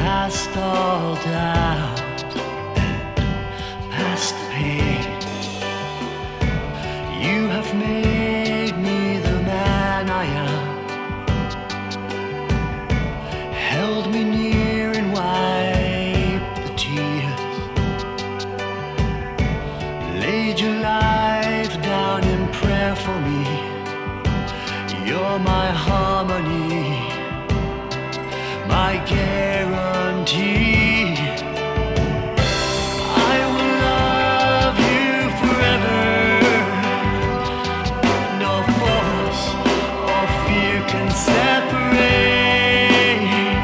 past all doubt, past the pain. You have made me the man I am, held me near and wiped the tears, laid your life down in prayer for me. You're my harmony, my guarantee. I will love you forever. No force or fear can separate.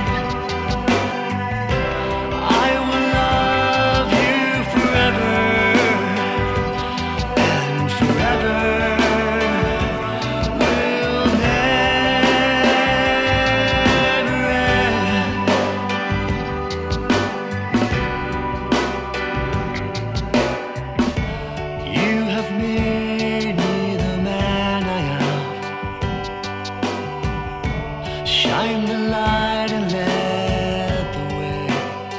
I will love you forever and forever. Shine the light and led the way,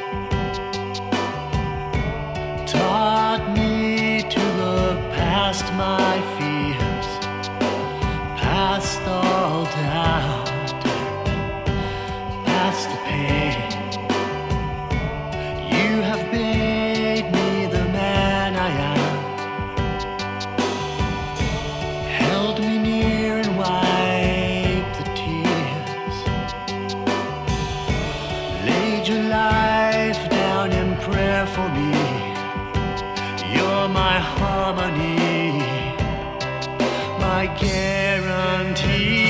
taught me to look past my fears, past all doubt, past the pain. You have made me the man I am, held me near and wiped the tears, laid your life down in prayer for me. You're my harmony, my guarantee.